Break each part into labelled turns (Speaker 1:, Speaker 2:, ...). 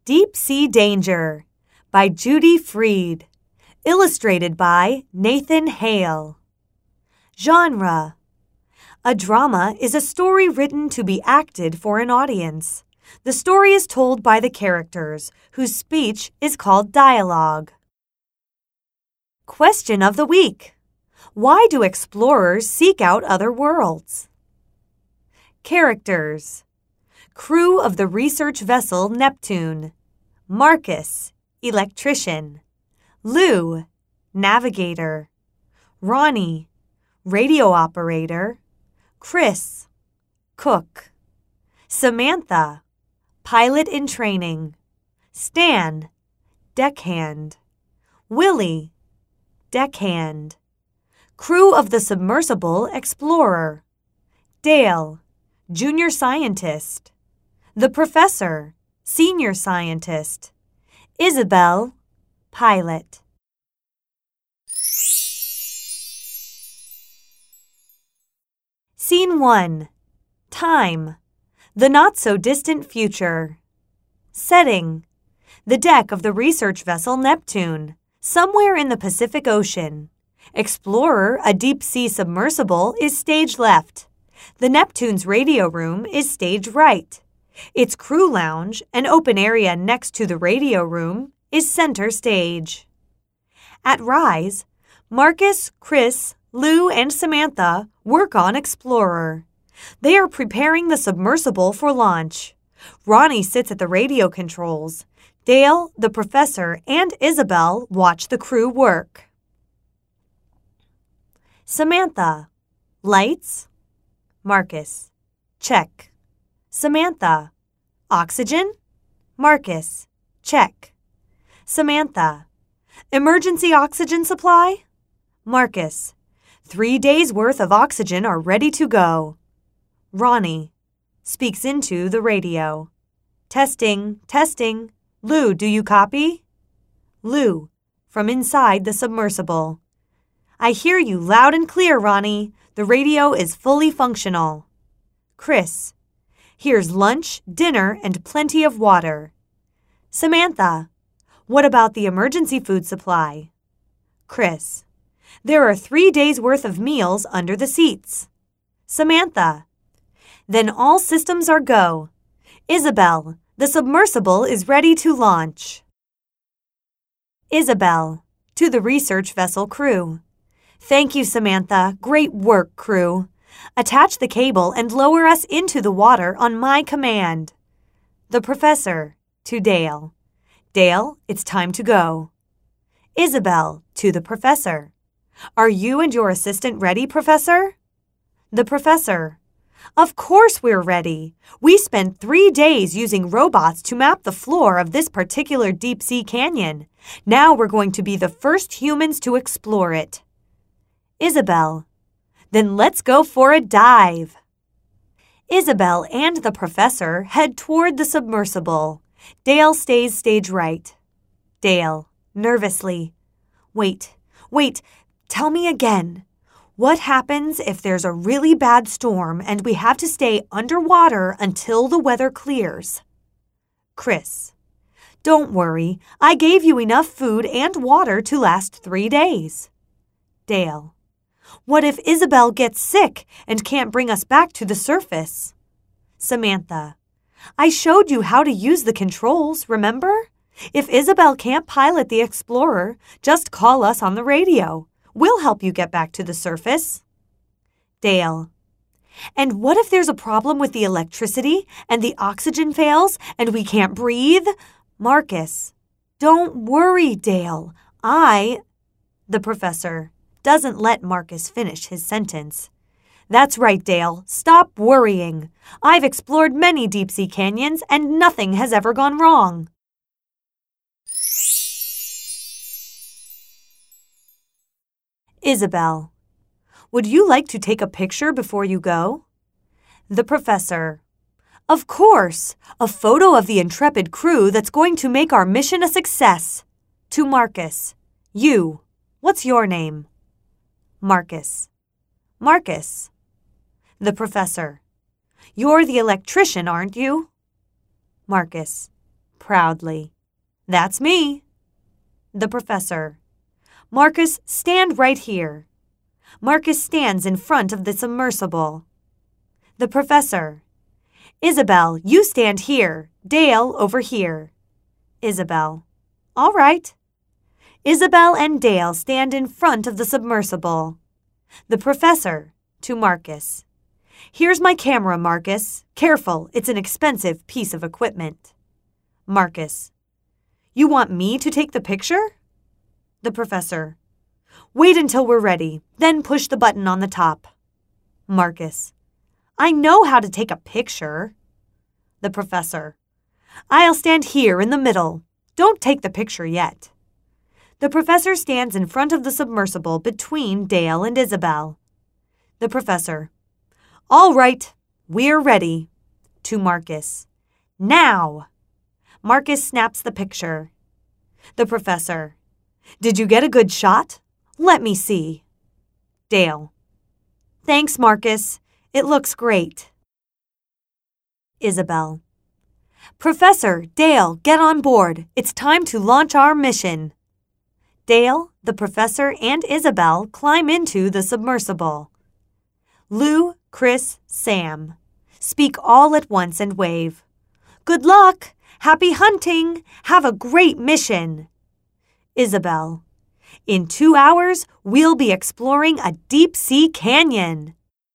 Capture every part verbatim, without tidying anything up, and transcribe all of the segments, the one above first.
Speaker 1: Deep Sea Danger by Judy Freed. Illustrated by Nathan Hale. Genre: a drama is a story written to be acted for an audience. The story is told by the characters, whose speech is called dialogue. Question of the week: why do explorers seek out other worlds? Characters: crew of the research vessel Neptune. Marcus, electrician. Lou, navigator. Ronnie, radio operator. Chris, cook. Samantha, pilot in training. Stan, deckhand. Willie, deckhand. Crew of the submersible Explorer. Dale, junior scientist. The professor, senior scientist. Isabel, pilot. Scene one. Time: the not-so-distant future. Setting: the deck of the research vessel Neptune, somewhere in the Pacific Ocean. Explorer, a deep-sea submersible, is stage left. The Neptune's radio room is stage right. Its crew lounge, an open area next to the radio room, is center stage. At Rise, Marcus, Chris, Lou, and Samantha work on Explorer. They are preparing the submersible for launch. Ronnie sits at the radio controls. Dale, the professor, and Isabel watch the crew work. Samantha: lights. Marcus: check. Samantha: oxygen. Marcus: check. Samantha: emergency oxygen supply. Marcus: three days' worth of oxygen are ready to go. Ronnie speaks into the radio. Testing, testing. Lou, do you copy? Lou, from inside the submersible: I hear you loud and clear, Ronnie. The radio is fully functional. Chris: here's lunch, dinner, and plenty of water. Samantha: what about the emergency food supply? Chris: there are three days' worth of meals under the seats. Samantha: then all systems are go. Isabel: the submersible is ready to launch. Isabel, to the research vessel crew: thank you, Samantha. Great work, crew. Attach the cable and lower us into the water on my command. The professor, to Dale: Dale, it's time to go. Isabel, to the professor: are you and your assistant ready, Professor? The professor: of course we're ready. We spent three days using robots to map the floor of this particular deep-sea canyon. Now we're going to be the first humans to explore it. Isabel: then let's go for a dive. Isabel and the professor head toward the submersible. Dale stays stage right. Dale, nervously: wait, wait, tell me again. What happens if there's a really bad storm and we have to stay underwater until the weather clears? Chris: don't worry. I gave you enough food and water to last three days. Dale: what if Isabel gets sick and can't bring us back to the surface? Samantha: I showed you how to use the controls, remember? If Isabel can't pilot the Explorer, just call us on the radio. We'll help you get back to the surface. Dale: and what if there's a problem with the electricity and the oxygen fails and we can't breathe? Marcus: don't worry, Dale. I... The professor doesn't let Marcus finish his sentence. That's right, Dale. Stop worrying. I've explored many deep-sea canyons and nothing has ever gone wrong. Isabel: would you like to take a picture before you go? The professor: of course. A photo of the intrepid crew that's going to make our mission a success. To Marcus: you. What's your name? Marcus: Marcus. The professor: you're the electrician, aren't you? Marcus: Proudly. That's me. The professor. Marcus, stand right here. Marcus stands in front of the submersible. The professor. Isabel, you stand here. Dale, over here. Isabel. All right. Isabel and Dale stand in front of the submersible. The professor, to Marcus. Here's my camera, Marcus. Careful, it's an expensive piece of equipment. Marcus. You want me to take the picture? The professor. Wait until we're ready, then push the button on the top. Marcus. I know how to take a picture. The professor. I'll stand here in the middle. Don't take the picture yet. The professor stands in front of the submersible between Dale and Isabel. The professor. All right, we're ready. To Marcus. Now. Marcus snaps the picture. The professor. Did you get a good shot? Let me see. Dale. Thanks, Marcus. It looks great. Isabel. Professor, Dale, get on board. It's time to launch our mission. Dale, the professor, and Isabel climb into the submersible. Lou, Chris, Sam. Speak all at once and wave. Good luck! Happy hunting! Have a great mission! Isabel. In two hours, we'll be exploring a deep-sea canyon.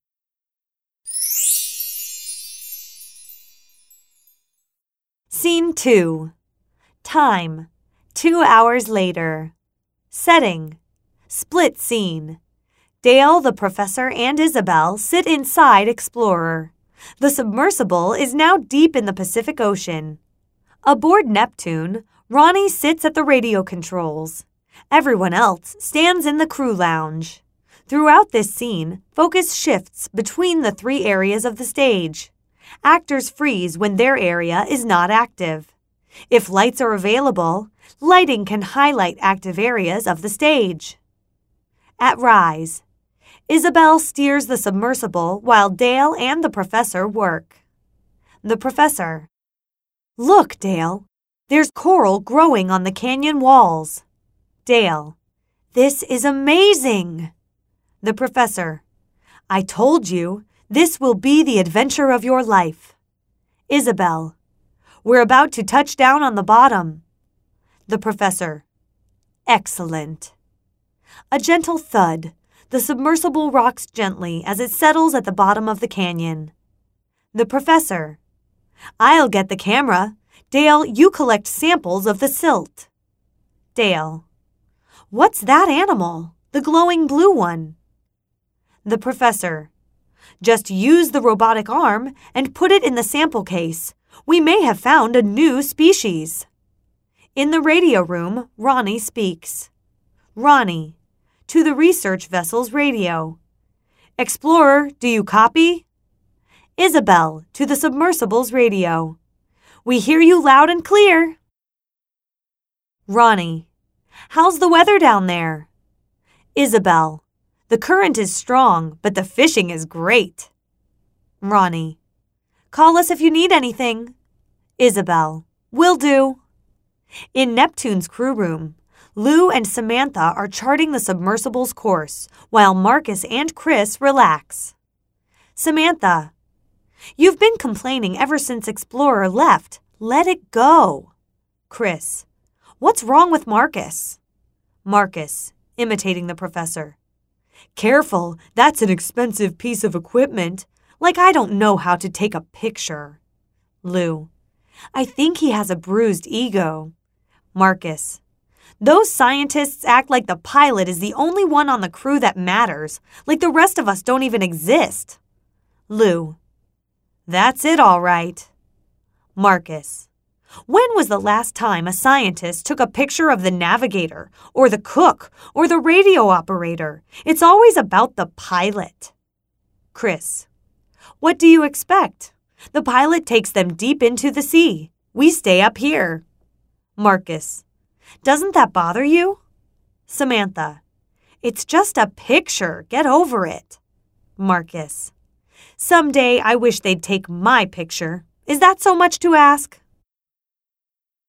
Speaker 1: Scene two. Time. Two hours later. Setting. Split scene. Dale, the professor, and Isabel sit inside Explorer. The submersible is now deep in the Pacific Ocean. Aboard Neptune, Ronnie sits at the radio controls. Everyone else stands in the crew lounge. Throughout this scene, focus shifts between the three areas of the stage. Actors freeze when their area is not active. If lights are available, lighting can highlight active areas of the stage. At Rise, Isabel steers the submersible while Dale and the professor work. The professor. Look, Dale. There's coral growing on the canyon walls. Dale. This is amazing. The professor. I told you, this will be the adventure of your life. Isabel. We're about to touch down on the bottom. The professor. Excellent. A gentle thud. The submersible rocks gently as it settles at the bottom of the canyon. The professor. I'll get the camera. Dale, you collect samples of the silt. Dale. What's that animal? The glowing blue one. The professor. Just use the robotic arm and put it in the sample case. We may have found a new species. In the radio room, Ronnie speaks. Ronnie. To the research vessel's radio. Explorer, do you copy? Isabel, to the submersible's radio. We hear you loud and clear. Ronnie. How's the weather down there? Isabel. The current is strong, but the fishing is great. Ronnie. Call us if you need anything. Isabel. Will do. In Neptune's crew room, Lou and Samantha are charting the submersible's course, while Marcus and Chris relax. Samantha. You've been complaining ever since Explorer left. Let it go. Chris. What's wrong with Marcus? Marcus, imitating the professor. Careful, that's an expensive piece of equipment. Like I don't know how to take a picture. Lou. I think he has a bruised ego. Marcus. Those scientists act like the pilot is the only one on the crew that matters, like the rest of us don't even exist. Lou. That's it, all right. Marcus. When was the last time a scientist took a picture of the navigator, or the cook, or the radio operator? It's always about the pilot. Chris. What do you expect? The pilot takes them deep into the sea. We stay up here. Marcus. Doesn't that bother you? Samantha. It's just a picture. Get over it. Marcus. Someday I wish they'd take my picture. Is that so much to ask?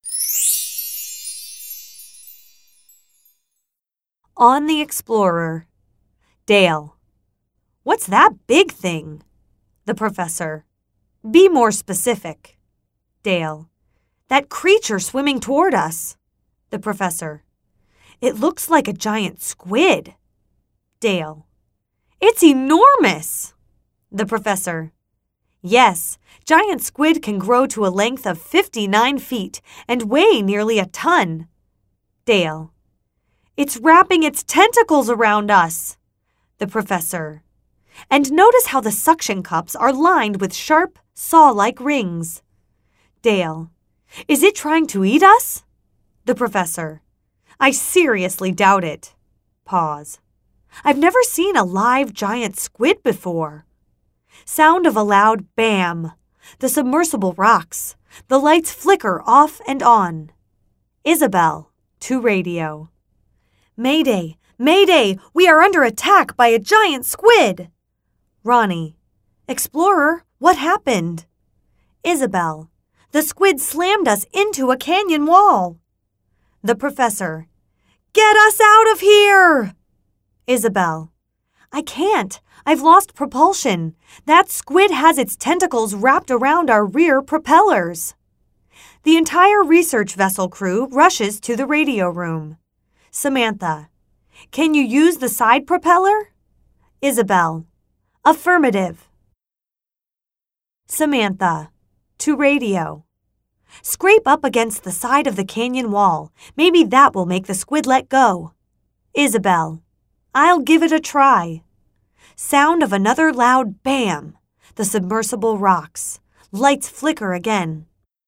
Speaker 1: On the Explorer. Dale. What's that big thing? The Professor. Be more specific. Dale. That creature swimming toward us. The Professor. It looks like a giant squid. Dale. It's enormous. The Professor. Yes, giant squid can grow to a length of fifty-nine feet and weigh nearly a ton. Dale. It's wrapping its tentacles around us. The Professor. And notice how the suction cups are lined with sharp, saw-like rings. Dale. Is it trying to eat us? The Professor. I seriously doubt it. Pause. I've never seen a live giant squid before. Sound of a loud bam. The submersible rocks. The lights flicker off and on. Isabel, to radio. Mayday! Mayday! We are under attack by a giant squid! Ronnie. Explorer, what happened? Isabel. The squid slammed us into a canyon wall. The Professor. Get us out of here! Isabel. I can't. I've lost propulsion. That squid has its tentacles wrapped around our rear propellers. The entire research vessel crew rushes to the radio room. Samantha. Can you use the side propeller? Isabel. Affirmative. Samantha. To radio. Scrape up against the side of the canyon wall. Maybe that will make the squid let go. Isabel. I'll give it a try. Sound of another loud bam. The submersible rocks. Lights flicker again.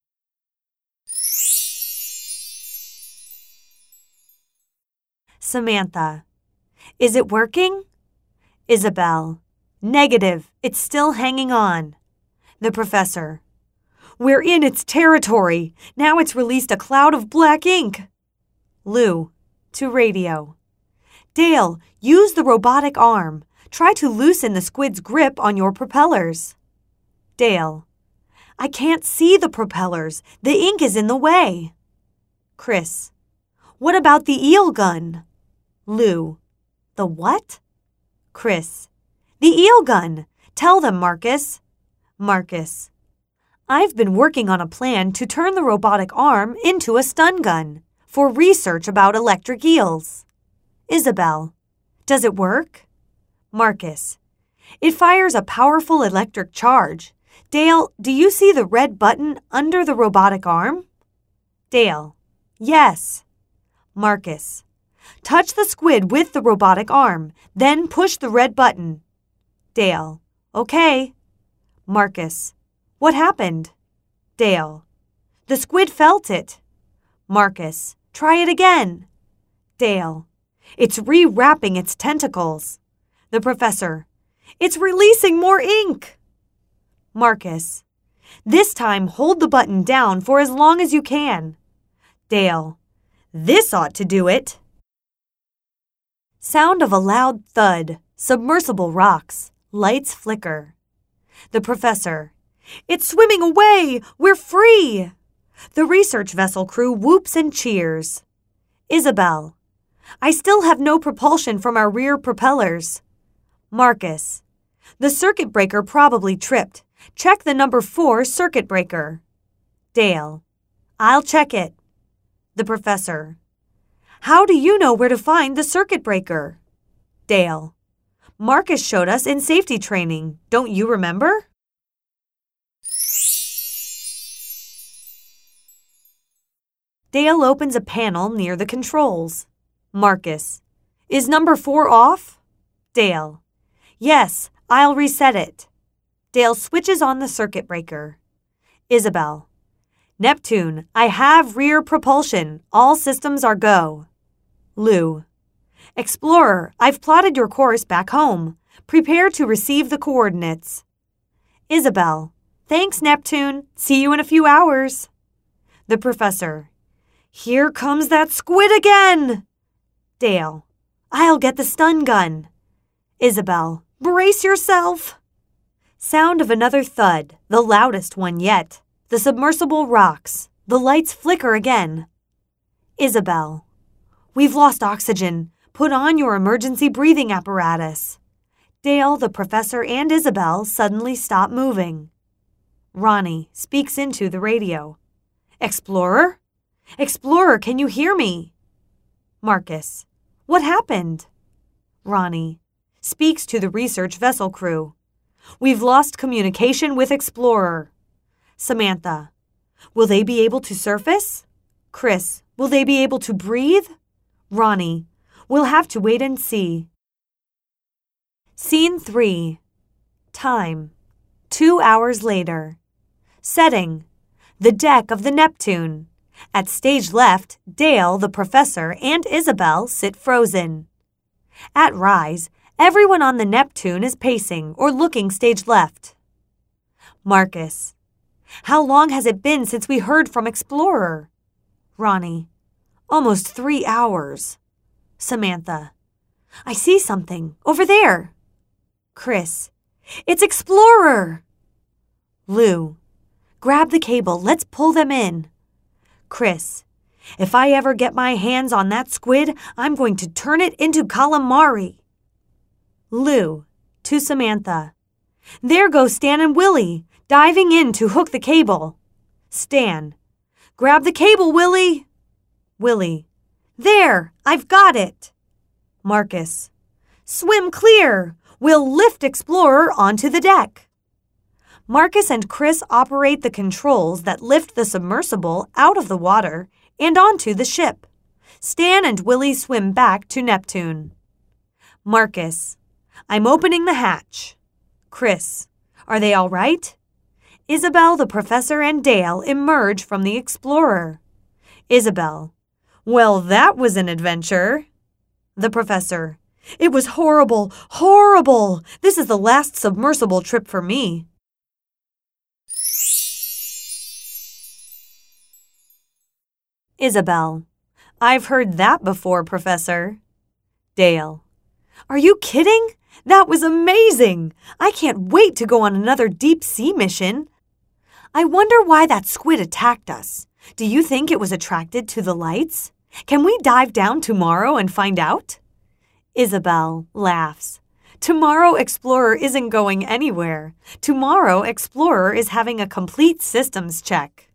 Speaker 1: Samantha. Is it working? Isabel. Negative. It's still hanging on. The Professor. We're in its territory. Now it's released a cloud of black ink. Lou. To radio. Dale, use the robotic arm. Try to loosen the squid's grip on your propellers. Dale. I can't see the propellers. The ink is in the way. Chris. What about the eel gun? Lou. The what? Chris. The eel gun. Tell them, Marcus. Marcus. I've been working on a plan to turn the robotic arm into a stun gun for research about electric eels. Isabel. Does it work? Marcus. It fires a powerful electric charge. Dale, do you see the red button under the robotic arm? Dale. Yes. Marcus. Touch the squid with the robotic arm, then push the red button. Dale. Okay. Marcus. What happened? Dale. The squid felt it. Marcus. Try it again. Dale. It's rewrapping its tentacles. The Professor. It's releasing more ink. Marcus. This time hold the button down for as long as you can. Dale. This ought to do it. Sound of a loud thud. Submersible rocks. Lights flicker. The Professor. It's swimming away! We're free! The research vessel crew whoops and cheers. Isabel. I still have no propulsion from our rear propellers. Marcus. The circuit breaker probably tripped. Check the number four circuit breaker. Dale. I'll check it. The Professor. How do you know where to find the circuit breaker? Dale. Marcus showed us in safety training. Don't you remember? Dale opens a panel near the controls. Marcus. Is number four off? Dale. Yes, I'll reset it. Dale switches on the circuit breaker. Isabel. Neptune, I have rear propulsion. All systems are go. Lou. Explorer, I've plotted your course back home. Prepare to receive the coordinates. Isabel. Thanks, Neptune. See you in a few hours. The Professor. Here comes that squid again! Dale. I'll get the stun gun. Isabel. Brace yourself. Sound of another thud, the loudest one yet. The submersible rocks. The lights flicker again. Isabel. We've lost oxygen. Put on your emergency breathing apparatus. Dale, the professor, and Isabel suddenly stop moving. Ronnie speaks into the radio. Explorer? Explorer, can you hear me? Marcus. What happened? Ronnie speaks to the research vessel crew. We've lost communication with Explorer. Samantha. Will they be able to surface? Chris. Will they be able to breathe? Ronnie. We'll have to wait and see. Scene three. Time. Two hours later. Setting. The deck of the Neptune. At stage left, Dale, the professor, and Isabel sit frozen. At rise, everyone on the Neptune is pacing or looking stage left. Marcus. How long has it been since we heard from Explorer? Ronnie. Almost three hours. Samantha. I see something. Over there. Chris. It's Explorer. Lou. Grab the cable. Let's pull them in. Chris. If I ever get my hands on that squid, I'm going to turn it into calamari. Lou. To Samantha. There go Stan and Willie, diving in to hook the cable. Stan. Grab the cable, Willie. Willie. There, I've got it. Marcus. Swim clear. We'll lift Explorer onto the deck. Marcus and Chris operate the controls that lift the submersible out of the water and onto the ship. Stan and Willie swim back to Neptune. Marcus. I'm opening the hatch. Chris. Are they all right? Isabel, the professor, and Dale emerge from the Explorer. Isabel. Well, that was an adventure. The professor. It was horrible, horrible. This is the last submersible trip for me. Isabel. I've heard that before, Professor. Dale. Are you kidding? That was amazing. I can't wait to go on another deep sea mission. I wonder why that squid attacked us. Do you think it was attracted to the lights? Can we dive down tomorrow and find out? Isabel laughs. Tomorrow Explorer isn't going anywhere. Tomorrow Explorer is having a complete systems check.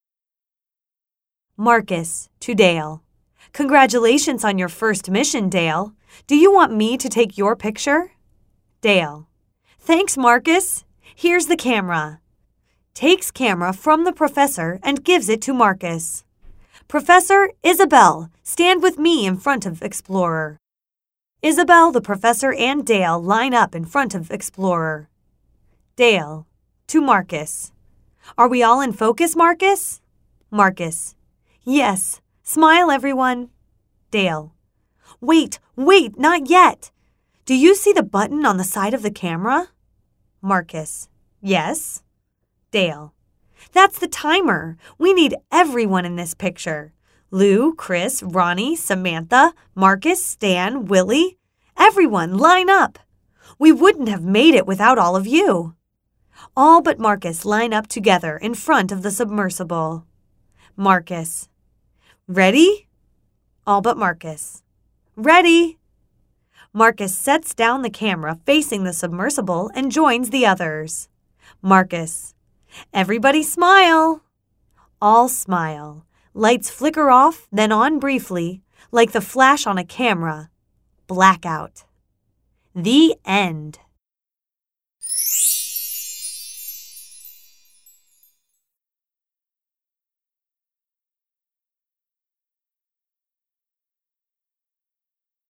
Speaker 1: Marcus to Dale. Congratulations on your first mission, Dale. Do you want me to take your picture? Dale. Thanks, Marcus. Here's the camera. Takes camera from the professor and gives it to Marcus. Professor, Isabel, stand with me in front of Explorer. Isabel, the professor, and Dale line up in front of Explorer. Dale. To Marcus. Are we all in focus, Marcus? Marcus. Yes. Smile, everyone. Dale. Wait, wait, not yet. Do you see the button on the side of the camera? Marcus. Yes. Dale. That's the timer. We need everyone in this picture. Lou, Chris, Ronnie, Samantha, Marcus, Stan, Willie. Everyone, line up. We wouldn't have made it without all of you. All but Marcus line up together in front of the submersible. Marcus. Ready? All but Marcus. Ready? Marcus sets down the camera facing the submersible and joins the others. Marcus. Everybody smile. All smile. Lights flicker off, then on briefly, like the flash on a camera. Blackout. The end.